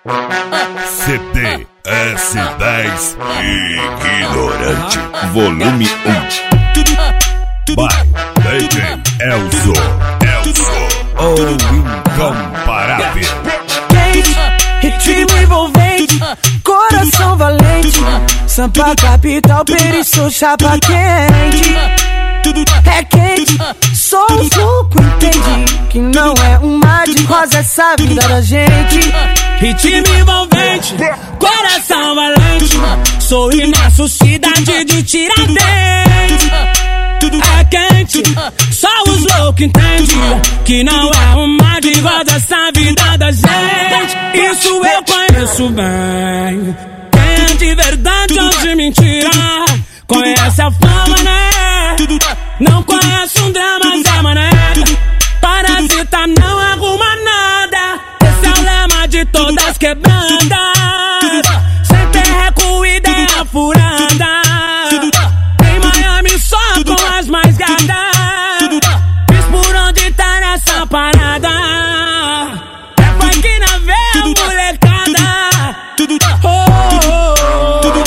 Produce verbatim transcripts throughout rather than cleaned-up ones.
C D S dez Ignorante, volume um. By D J Elzo, Elzo, o incomparável. Ritmo envolvente, coração valente. Sampa capital, periço, chapa quente. É quente, sou o suco, entende? Que não é um mar de rosa essa vida da gente. Ritmo envolvente, coração valente. Sou Inácio, cidade de Tiradentes. É quente, só os loucos entendem que não é um mar de rosa essa vida da gente. Isso eu conheço bem. Quem é de verdade ou de mentira conhece a fama, né? Não conhece um drama, Zé Mané. Parasita não arruma nada. Esse é o lema de todas quebrandas. Sem terreco, ideia furada. Em Miami só com as mais gadas. Fiz por onde tá nessa parada. É funk na veia, molecada. Oh, oh,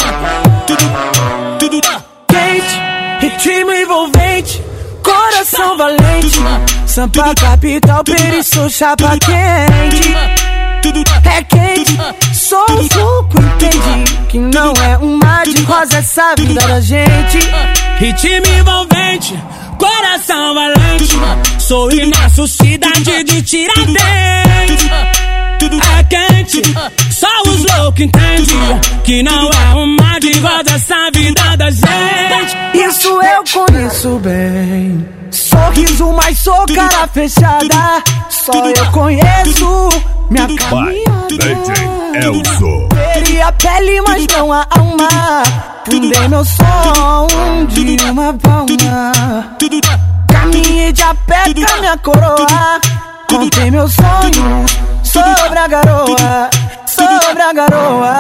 oh. Quente, ritmo envolvente, coração valente. Sampa capital, periço, chapa quente. É quente, sou o suco, entende? Que não é um mar de rosa essa vida da gente. Ritmo envolvente, coração valente. Sou Inácio, cidade de Tiradentes. É quente, só os loucos entendem que não é um mar de rosa essa vida da gente. Isso eu conheço bem. Sorriso, mas sou cara fechada. Só eu conheço minha caminhada. D J Elzo. Perdi a pele, mas não a alma. Fundei meu som de uma palma. Caminhei de a pé com a minha coroa. Contei meus sonhos sobre a garoa, sobre a garoa.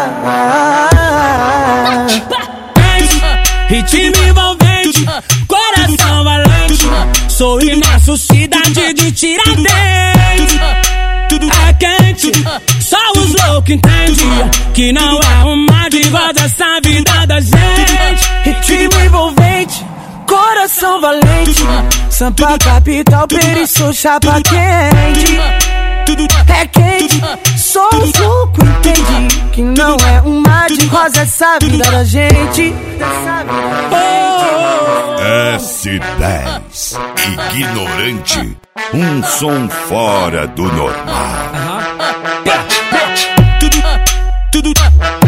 Ritmo envolvente, coração valente. Sou Inácio, cidade de Tiradentes. É quente, só os loucos entendem que não é um mar de rosa essa vida da gente. Ritmo envolvente, coração valente. Sampa capital, periço, chapa quente. É quente, sou o suco, entende? Que não é um mar de rosa essa vida da gente. S dez Ignorante, um som fora do normal. Tudo